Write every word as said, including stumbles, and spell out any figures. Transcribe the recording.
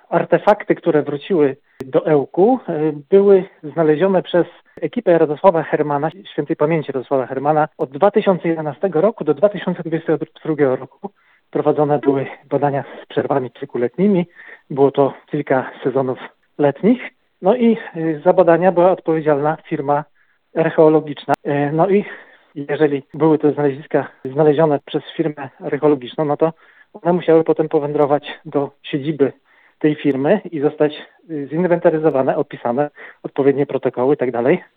artefakty, które wróciły do Ełku, były znalezione przez ekipę Radosława Hermana, świętej pamięci Radosława Hermana, od dwa tysiące jedenastego roku do dwa tysiące dwudziestego drugiego roku. Prowadzone były badania z przerwami kilkuletnimi. Było to kilka sezonów letnich. No i za badania była odpowiedzialna firma archeologiczna. No i jeżeli były te znaleziska znalezione przez firmę archeologiczną, no to one musiały potem powędrować do siedziby tej firmy i zostać zinwentaryzowane, opisane, odpowiednie protokoły i tak dalej.